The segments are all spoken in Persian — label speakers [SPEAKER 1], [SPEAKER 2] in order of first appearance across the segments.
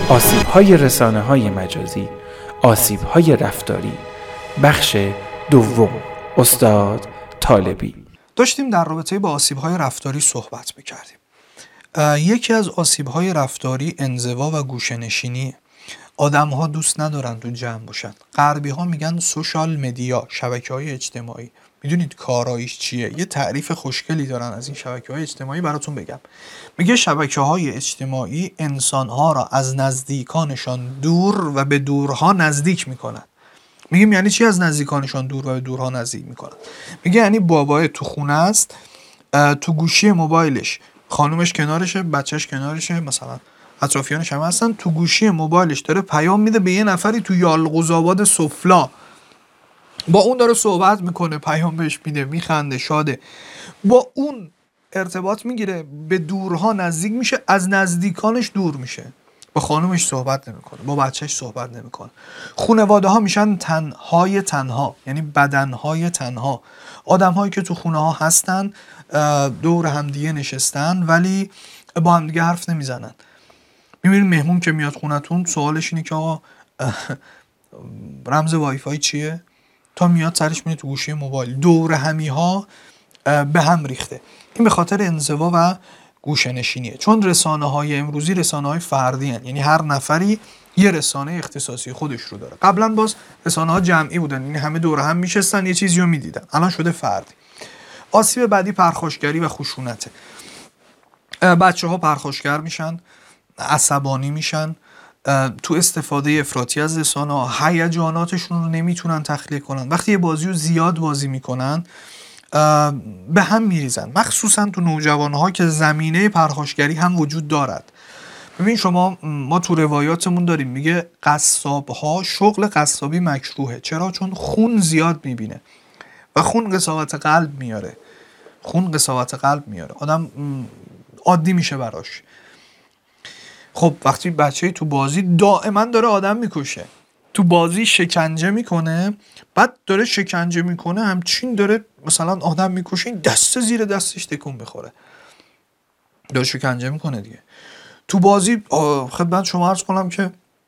[SPEAKER 1] آسیب‌های رسانه‌های مجازی، آسیب‌های رفتاری. بخش دوم. استاد طالبی.
[SPEAKER 2] داشتیم در رابطه با آسیب‌های رفتاری صحبت می‌کردیم. یکی از آسیب‌های رفتاری انزوا و گوشه‌نشینی. آدم‌ها دوست ندارن تو جمع باشن. غربی‌ها میگن سوشال مدیا، شبکه‌های اجتماعی. میدونید کاراییش چیه؟ یه تعریف خوشگلی دارن از این شبکه‌های اجتماعی، براتون بگم. میگه شبکه‌های اجتماعی انسان‌ها را از نزدیکانشان دور و به دورها نزدیک می‌کنن. میگیم یعنی چی از نزدیکانشان دور و به دورها نزدیک می‌کنن؟ میگه یعنی بابای تو خونه است، تو گوشی موبایلش خانومش کنارشه، بچهش کنارشه، مثلا اطرافیانش هم هستن، تو گوشی موبایلش داره پیام میده به یه نفری تو یالقوزآباد سفلا، با اون داره صحبت میکنه، پیام بهش میده، میخنده، شاده، با اون ارتباط میگیره، به دورها نزدیک میشه، از نزدیکانش دور میشه، با خانومش صحبت نمیکنه، با بچهش صحبت نمیکنه. خانواده ها میشن تنها، یعنی بدنهای تنها. آدم هایی که تو خونه ها هستن، دور همدیگه نشستن ولی با همدیگه حرف نمیزنن. میبینید مهمون که میاد خونتون سوالش اینه که آقا رمز وای فای چیه؟ تا میاد سرش میره تو گوشی موبایل. دور همی ها به هم ریخته. این به خاطر انزوا و گوشه‌نشینیه. چون رسانه های امروزی رسانه های فردی هن. یعنی هر نفری یه رسانه اختصاصی خودش رو داره. قبلا باز رسانه ها جمعی بودن، یعنی همه دور هم میشستن یه چیزی رو میدیدن. الان شده فردی. آسیب بعدی پرخاشگری و خشونته. بچه‌ها پرخاشگر میشن، عصبانی میشن، تو استفاده افراطی از رسانه، هیجاناتشون رو نمیتونن تخلیه کنن. وقتی یه بازی رو زیاد بازی میکنن به هم میریزن، مخصوصا تو نوجوانها که زمینه پرخاشگری هم وجود دارد. ببین شما، ما تو روایاتمون داریم میگه قصاب‌ها شغل قصابی مکروهه. چرا؟ چون خون زیاد میبینه و خون قساوت قلب میاره. آدم عادی میشه براش. خب وقتی بچه تو بازی دائما داره آدم میکشه، تو بازی شکنجه میکنه، بعد داره شکنجه میکنه همچین داره مثلا آدم میکشه، این دست زیر دستش تکون بخوره، داره شکنجه میکنه دیگه. تو بازی خدمت شما عرض کنم که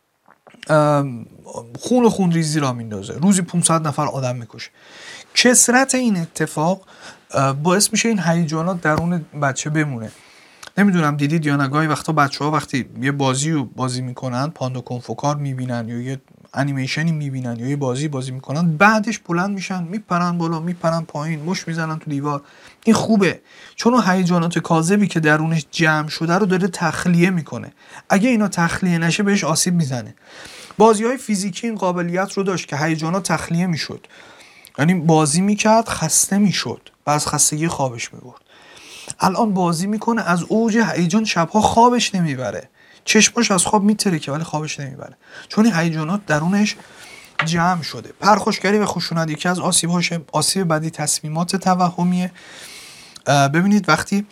[SPEAKER 2] خون ریزی را میندازه، روزی 500 نفر آدم میکشه. کثرت این اتفاق باعث میشه این هیجانات درون بچه بمونه. نمیدونم دیدید یا نه، گاهی وقتا بچه‌ها وقتی یه بازی رو بازی میکنن، پاندو کنفوکار میبینن یا یه انیمیشنی میبینن یا یه بازی میکنن، بعدش بلند میشن، میپرن بالا، میپرن پایین، مش میزنن تو دیوار. این خوبه، چون اون هیجانات کاذبی که درونش جمع شده رو داره تخلیه میکنه. اگه اینا تخلیه نشه بهش آسیب میزنه. بازی‌های فیزیکی این قابلیت رو داشت که هیجانات تخلیه میشد، یعنی بازی میکرد خسته میشد و از خستگی خوابش میبرد. الان بازی میکنه، از اوج هیجان شبها خوابش نمیبره، چشماش از خواب میترکه ولی خوابش نمیبره، چون این هیجانات درونش جمع شده. پرخاشگری و خشونت یکی از آسیب‌هاشه. آسیب بعدی تصمیمات توهمیه. ببینید وقتی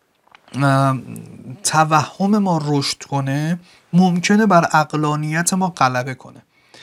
[SPEAKER 2] توهم ما رشد کنه ممکنه بر عقلانیت ما غلبه کنه.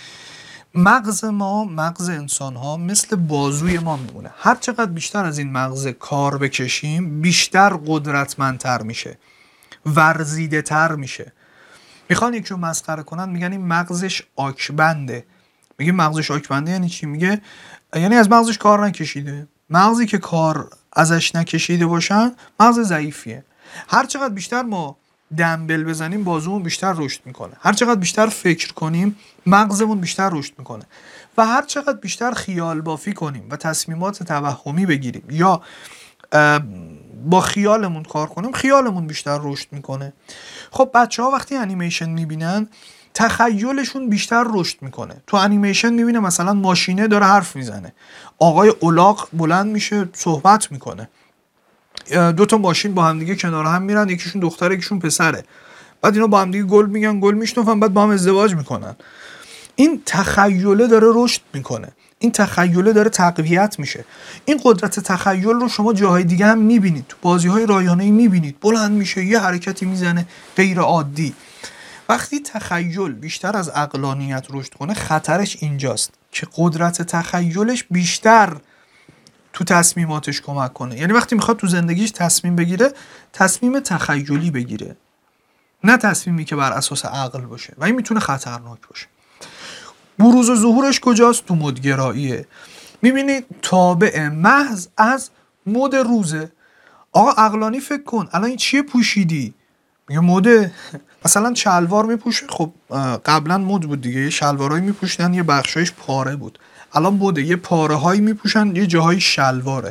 [SPEAKER 2] مغز انسان ها مثل بازوی ما میمونه. هر چقدر بیشتر از این مغز کار بکشیم بیشتر قدرتمندتر میشه، ورزیده تر میشه. میخوان یکی رو مسخره کنن، میگن این مغزش آکبنده. میگه مغزش آکبنده یعنی چی؟ میگه یعنی از مغزش کار نکشیده. مغزی که کار ازش نکشیده باشن مغز ضعیفیه. هر چقدر بیشتر ما دمبل بزنیم بازومون بیشتر رشد میکنه، هر چقدر بیشتر فکر کنیم مغزمون بیشتر رشد میکنه، و هر چقدر بیشتر خیال بافی کنیم و تصمیمات توهمی بگیریم یا با خیالمون کار کنیم خیالمون بیشتر رشد میکنه. خب بچه‌ها وقتی انیمیشن میبینن تخیلشون بیشتر رشد میکنه. تو انیمیشن میبینه مثلا ماشینه داره حرف میزنه، آقای الاغ بلند میشه صحبت میکنه، دو تا ماشین با هم دیگه کنار هم میرن، یکیشون دختره یکیشون پسره، بعد اینا با هم دیگه گل میگن، گل میشنفن، بعد با هم ازدواج میکنن. این تخیله داره رشد میکنه، این تخیله داره تقویت میشه. این قدرت تخیل رو شما جاهای دیگه هم میبینید، تو بازی‌های رایانه‌ای میبینید، بلند میشه یه حرکتی میزنه غیر عادی. وقتی تخیل بیشتر از عقلانیت رشد کنه خطرش اینجاست که قدرت تخیلش بیشتر تو تصمیماتش کمک کنه. یعنی وقتی میخواد تو زندگیش تصمیم بگیره تصمیم تخیلی بگیره، نه تصمیمی که بر اساس عقل باشه و این میتونه خطرناک باشه. بروز و ظهورش کجاست؟ تو مدگراییه. میبینید تابع محض از مد روزه. آقا عقلانی فکر کن، الان این چیه پوشیدی؟ میگه مده. مثلا شلوار میپوشه، خب قبلا مد بود دیگه، یه شلوارایی میپوشیدن یه بخشایش پاره بود، الان مده یه پاره هایی میپوشن یه جاهای شلواره.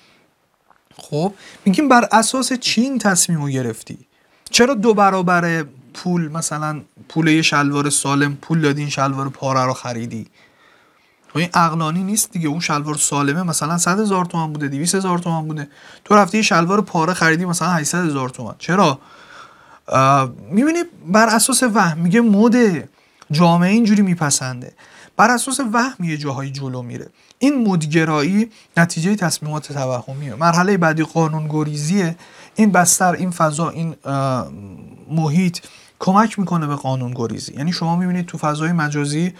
[SPEAKER 2] خب میگیم بر اساس چی این تصمیم رو گرفتی؟ چرا 2 برابر پول، مثلا پول یه شلوار سالم پول دادی این شلوار پاره رو خریدی؟ این عقلانی نیست دیگه. اون شلوار سالمه مثلا 100,000 تومان بوده، 200,000 تومان بوده، تو رفتی یه شلوار پاره خریدی مثلا 800,000 تومان. چرا؟ میبینی بر اساس وهم. میگه مده، جامعه اینجوری میپسنده، بر اساس وهم یه جاهای جلو میره. این مدگرایی نتیجه تصمیمات توهمیه. مرحله بعدی قانونگریزیه. این بستر، این فضا، این محیط کمک میکنه به قانونگریزی. یعنی شما میبینید تو فضای مجازی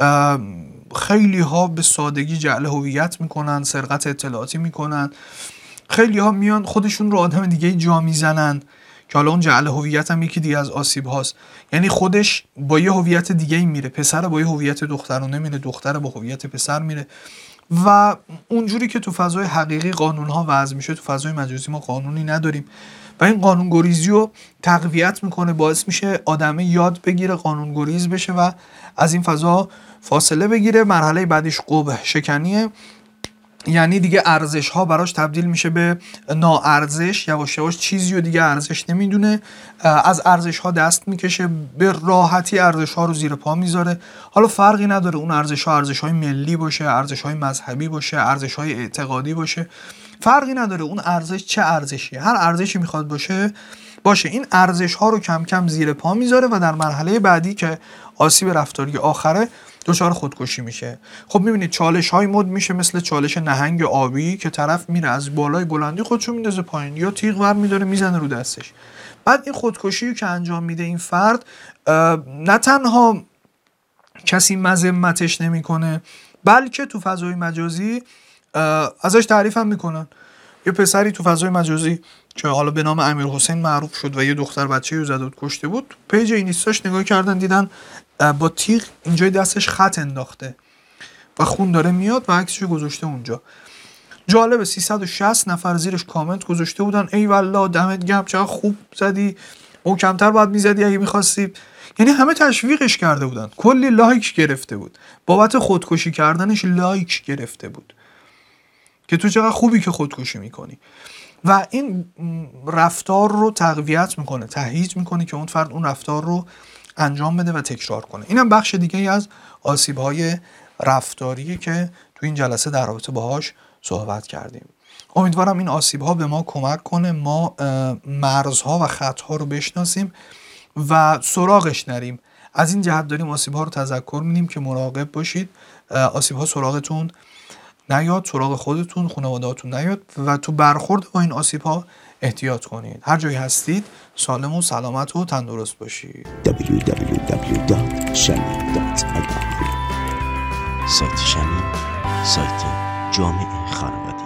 [SPEAKER 2] خیلی ها به سادگی جعل هویت میکنن، سرقت اطلاعاتی میکنن، خیلی ها میان خودشون رو آدم دیگه جا میزنن که حالا اون جعل هویت هم یکی دیگه از آسیب هاست. یعنی خودش با یه هویت دیگه میره، پسر با یه هویت دخترانه میره، دختر با هویت پسر میره و اونجوری که تو فضای حقیقی قانون ها وضع میشه تو فضای مجازی ما قانونی نداریم و این قانونگریزی رو تقویت میکنه، باعث میشه آدمه یاد بگیره قانونگریز بشه و از این فضا فاصله بگیره. مرحله بعدیش قبح شکنیه، یعنی دیگه ارزش ها براش تبدیل میشه به ناارزش، یواش یواش چیزی رو دیگه ارزش نمیدونه، از ارزش ها دست میکشه، به راحتی ارزش ها رو زیر پا میذاره. حالا فرقی نداره اون ارزش ها ارزش های ملی باشه، ارزش های مذهبی باشه، ارزش های اعتقادی باشه، فرقی نداره اون ارزش چه ارزشیه، هر ارزشی میخواد باشه این ارزش ها رو کم کم زیر پا میذاره و در مرحله بعدی که آسیب رفتاری آخره دچار خودکشی میشه. خب میبینید چالش های مد میشه مثل چالش نهنگ آبی که طرف میره از بالای بلندی خودشو میندازه پایین یا تیغ ور میداره میزنه رو دستش. بعد این خودکشی که انجام میده این فرد نه تنها کسی مذمتش نمیکنه بلکه تو فضای مجازی ازش تعریف هم میکنن. یه پسری تو فضای مجازی که حالا به نام امیرحسین معروف شد و یه دختر بچه‌ای رو زده بود کشته بود، پیج اینستاش نگاه کردن دیدن با تیغ اینجای دستش خط انداخته و خون داره میاد و عکسشو گذاشته اونجا. جالبه 360 نفر زیرش کامنت گذاشته بودن ای والله دمت گرم چقدر خوب زدی، محکم‌تر باید میزدی اگه می‌خواستی. یعنی همه تشویقش کرده بودن، کلی لایک گرفته بود، بابت خودکشی کردنش لایک گرفته بود که تو چقدر خوبی که خودکشی میکنی. و این رفتار رو تقویت میکنه، تهییج میکنه که اون فرد اون رفتار رو انجام بده و تکرار کنه. اینم بخش دیگه از آسیب‌های رفتاریه که تو این جلسه در رابطه باهاش صحبت کردیم. امیدوارم این آسیب‌ها به ما کمک کنه ما مرزها و خط‌ها رو بشناسیم و سراغش نریم. از این جهت داریم آسیب‌ها رو تذکر میدیم که مراقب باشید، آسیب‌ها سراغتون نیاد، سراغ خودتون، خانواده‌هاتون نیاد و تو برخورد با این آسیب‌ها احتیاط کنید. هر جایی هستید سالم و سلامت و تندرست باشید.
[SPEAKER 3] www.shami.ir سایت شمی، سایت جامع خانواده.